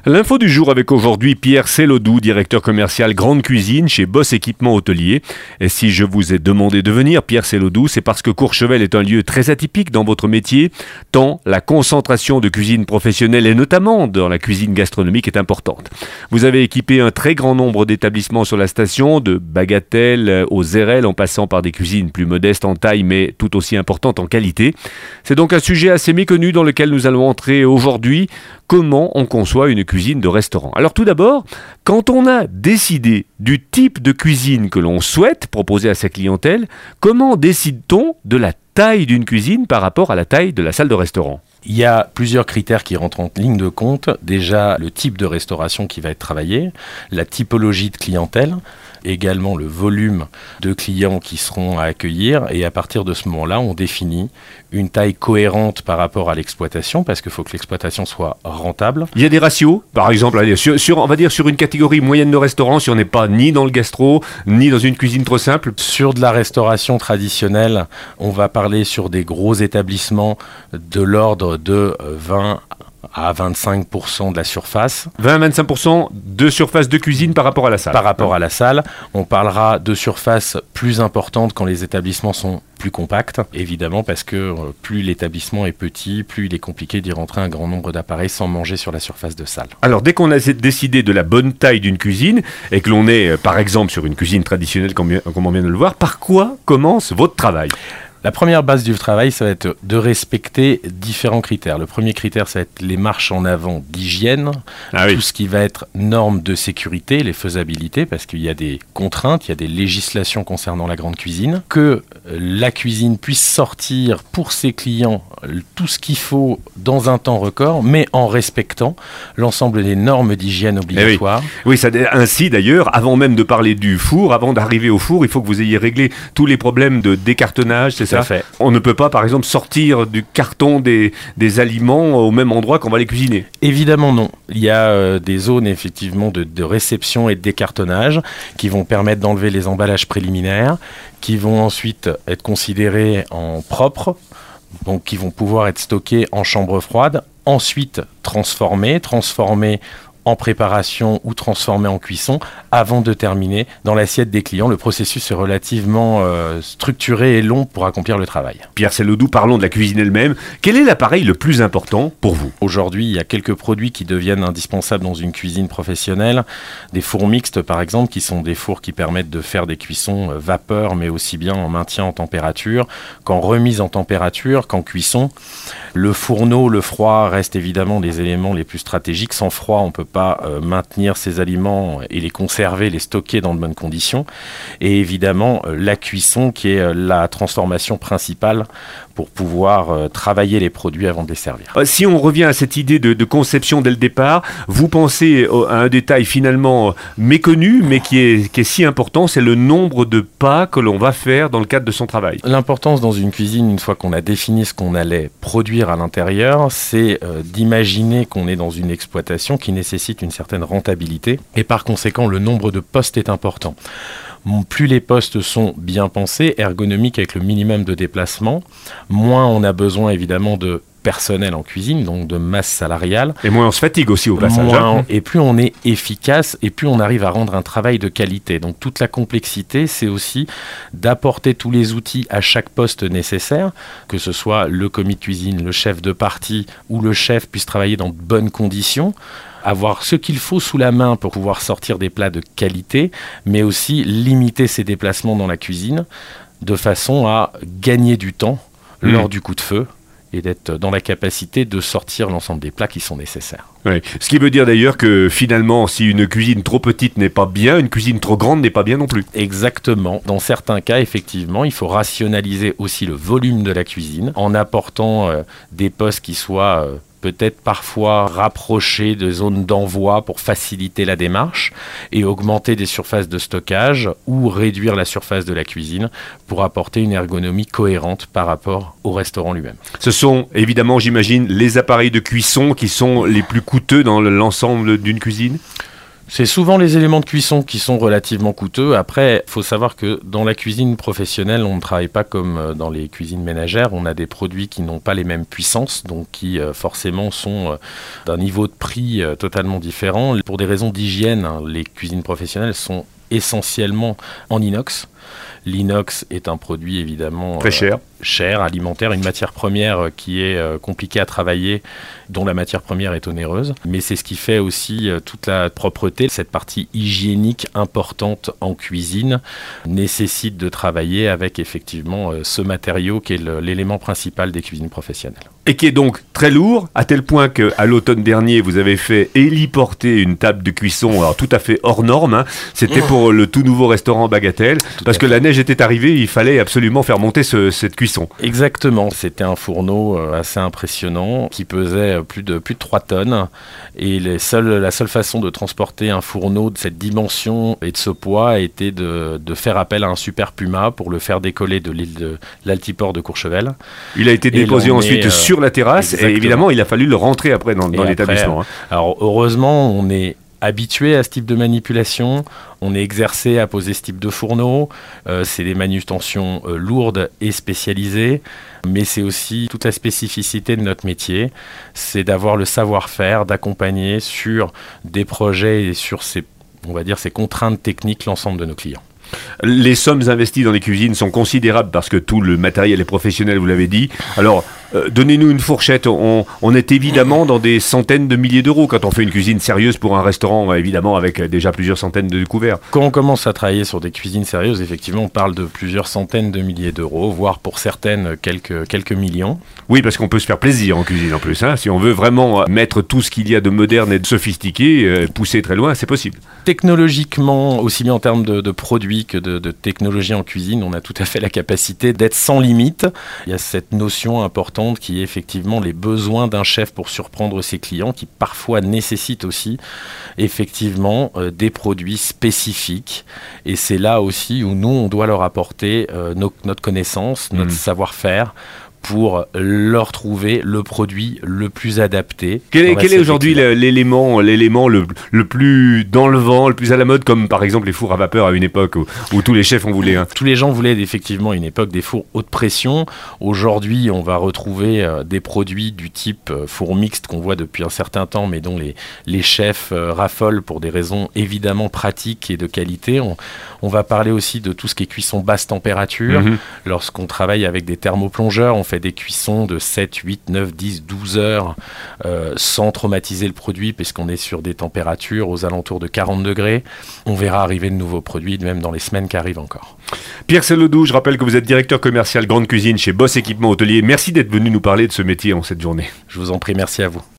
L'info du jour avec aujourd'hui Pierre Sellodou, directeur commercial Grande Cuisine chez Boss Équipement Hôtelier. Et si je vous ai demandé de venir, Pierre Sellodou, c'est parce que Courchevel est un lieu très atypique dans votre métier, tant la concentration de cuisine professionnelle et notamment dans la cuisine gastronomique est importante. Vous avez équipé un très grand nombre d'établissements sur la station, de Bagatelle aux Zérel, en passant par des cuisines plus modestes en taille mais tout aussi importantes en qualité. C'est donc un sujet assez méconnu dans lequel nous allons entrer aujourd'hui. Comment on conçoit une cuisine de restaurant? Alors tout d'abord, quand on a décidé du type de cuisine que l'on souhaite proposer à sa clientèle, comment décide-t-on de la taille d'une cuisine par rapport à la taille de la salle de restaurant? Il y a plusieurs critères qui rentrent en ligne de compte. Déjà, le type de restauration qui va être travaillé, la typologie de clientèle, également le volume de clients qui seront à accueillir. Et à partir de ce moment-là, on définit une taille cohérente par rapport à l'exploitation, parce qu'il faut que l'exploitation soit rentable. Il y a des ratios, par exemple, on va dire sur une catégorie moyenne de restaurant, si on n'est pas ni dans le gastro, ni dans une cuisine trop simple. Sur de la restauration traditionnelle, on va parler sur des gros établissements de l'ordre de 20 à 25% de la surface. 20 à 25% de surface de cuisine par rapport à la salle. Par rapport à la salle. On parlera de surface plus importante quand les établissements sont plus compacts, évidemment, parce que plus l'établissement est petit, plus il est compliqué d'y rentrer un grand nombre d'appareils sans manger sur la surface de salle. Alors, dès qu'on a décidé de la bonne taille d'une cuisine, et que l'on est, par exemple, sur une cuisine traditionnelle, comme on vient de le voir, par quoi commence votre travail ? La première base du travail, ça va être de respecter différents critères. Le premier critère, ça va être les marches en avant d'hygiène, tout ce qui va être normes de sécurité, les faisabilités, parce qu'il y a des contraintes, il y a des législations concernant la grande cuisine. Que la cuisine puisse sortir pour ses clients tout ce qu'il faut dans un temps record, mais en respectant l'ensemble des normes d'hygiène obligatoires. Oui, ainsi d'ailleurs, avant même de parler du four, avant d'arriver au four, il faut que vous ayez réglé tous les problèmes de décartonnage, c'est ça ? Fait. On ne peut pas, par exemple, sortir du carton des aliments au même endroit qu'on va les cuisiner. Évidemment non. Il y a des zones effectivement de réception et de décartonnage qui vont permettre d'enlever les emballages préliminaires, qui vont ensuite être considérés en propre, donc qui vont pouvoir être stockés en chambre froide, ensuite transformés en préparation ou transformé en cuisson avant de terminer dans l'assiette des clients. Le processus est relativement structuré et long pour accomplir le travail. Pierre Sellodou, parlons de la cuisine elle-même. Quel est l'appareil le plus important pour vous ? Aujourd'hui, il y a quelques produits qui deviennent indispensables dans une cuisine professionnelle. Des fours mixtes, par exemple, qui sont des fours qui permettent de faire des cuissons vapeur, mais aussi bien en maintien en température qu'en remise en température, qu'en cuisson. Le fourneau, le froid restent évidemment des éléments les plus stratégiques. Sans froid, on peut pas maintenir ces aliments et les conserver, les stocker dans de bonnes conditions. Et évidemment, la cuisson qui est la transformation principale pour pouvoir travailler les produits avant de les servir. Si on revient à cette idée de conception dès le départ, vous pensez à un détail finalement méconnu, mais qui est si important, c'est le nombre de pas que l'on va faire dans le cadre de son travail. L'importance dans une cuisine, une fois qu'on a défini ce qu'on allait produire à l'intérieur, c'est d'imaginer qu'on est dans une exploitation qui nécessite une certaine rentabilité et par conséquent le nombre de postes est important. Plus les postes sont bien pensés, ergonomiques avec le minimum de déplacement, moins on a besoin évidemment de personnel en cuisine, donc de masse salariale. Et moins on se fatigue aussi au passage. Et plus on est efficace et plus on arrive à rendre un travail de qualité. Donc toute la complexité, c'est aussi d'apporter tous les outils à chaque poste nécessaire, que ce soit le commis de cuisine, le chef de partie ou le chef puisse travailler dans de bonnes conditions, avoir ce qu'il faut sous la main pour pouvoir sortir des plats de qualité, mais aussi limiter ses déplacements dans la cuisine de façon à gagner du temps lors du coup de feu et d'être dans la capacité de sortir l'ensemble des plats qui sont nécessaires. Oui. Ce qui veut dire d'ailleurs que finalement, si une cuisine trop petite n'est pas bien, une cuisine trop grande n'est pas bien non plus. Exactement. Dans certains cas, effectivement, il faut rationaliser aussi le volume de la cuisine en apportant des postes qui soient peut-être parfois rapprocher de zones d'envoi pour faciliter la démarche et augmenter des surfaces de stockage ou réduire la surface de la cuisine pour apporter une ergonomie cohérente par rapport au restaurant lui-même. Ce sont évidemment, j'imagine, les appareils de cuisson qui sont les plus coûteux dans l'ensemble d'une cuisine ? C'est souvent les éléments de cuisson qui sont relativement coûteux. Après, il faut savoir que dans la cuisine professionnelle, on ne travaille pas comme dans les cuisines ménagères. On a des produits qui n'ont pas les mêmes puissances, donc qui forcément sont d'un niveau de prix totalement différent. Pour des raisons d'hygiène, les cuisines professionnelles sont essentiellement en inox. L'inox est un produit évidemment très cher, alimentaire, une matière première qui est compliquée à travailler, dont la matière première est onéreuse. Mais c'est ce qui fait aussi toute la propreté. Cette partie hygiénique importante en cuisine nécessite de travailler avec effectivement ce matériau qui est l'élément principal des cuisines professionnelles. Et qui est donc très lourd, à tel point qu'à l'automne dernier, vous avez fait héliporter une table de cuisson, alors tout à fait hors norme. C'était pour le tout nouveau restaurant Bagatelle, parce que la neige était arrivée, il fallait absolument faire monter cette cuisson. Exactement, c'était un fourneau assez impressionnant qui pesait plus de 3 tonnes. Et la seule façon de transporter un fourneau de cette dimension et de ce poids était de faire appel à un super Puma pour le faire décoller de l'île de l'Altiport de Courchevel. Il a été déposé ensuite sur la terrasse. Exactement. Et évidemment, il a fallu le rentrer après dans l'établissement. Alors heureusement, on est habitué à ce type de manipulation, on est exercé à poser ce type de fourneau, c'est des manutentions lourdes et spécialisées, mais c'est aussi toute la spécificité de notre métier, c'est d'avoir le savoir-faire, d'accompagner sur des projets et sur ces contraintes techniques l'ensemble de nos clients. Les sommes investies dans les cuisines sont considérables parce que tout le matériel est professionnel, vous l'avez dit. Alors, donnez-nous une fourchette. On est évidemment dans des centaines de milliers d'euros quand on fait une cuisine sérieuse pour un restaurant, évidemment, avec déjà plusieurs centaines de couverts. Quand on commence à travailler sur des cuisines sérieuses, effectivement, on parle de plusieurs centaines de milliers d'euros, voire pour certaines, quelques millions. Oui, parce qu'on peut se faire plaisir en cuisine en plus. Si on veut vraiment mettre tout ce qu'il y a de moderne et de sophistiqué, pousser très loin, c'est possible. Technologiquement, aussi bien en termes de produits que de technologie en cuisine, on a tout à fait la capacité d'être sans limite. Il y a cette notion importante qui est effectivement les besoins d'un chef pour surprendre ses clients, qui parfois nécessitent aussi effectivement des produits spécifiques. Et c'est là aussi où nous, on doit leur apporter notre connaissance, notre savoir-faire, pour leur trouver le produit le plus adapté. Quel est aujourd'hui l'élément le plus dans le vent, le plus à la mode, comme par exemple les fours à vapeur à une époque où tous les chefs en voulaient un? Tous les gens voulaient effectivement à une époque des fours haute pression. Aujourd'hui, on va retrouver des produits du type four mixte qu'on voit depuis un certain temps, mais dont les chefs raffolent pour des raisons évidemment pratiques et de qualité. On va parler aussi de tout ce qui est cuisson basse température. Lorsqu'on travaille avec des thermoplongeurs, on fait des cuissons de 7, 8, 9, 10, 12 heures sans traumatiser le produit puisqu'on est sur des températures aux alentours de 40 degrés. On verra arriver de nouveaux produits même dans les semaines qui arrivent encore. Pierre Sellodou, je rappelle que vous êtes directeur commercial grande cuisine chez Boss Équipement Hôtelier. Merci d'être venu nous parler de ce métier en cette journée. Je vous en prie, merci à vous.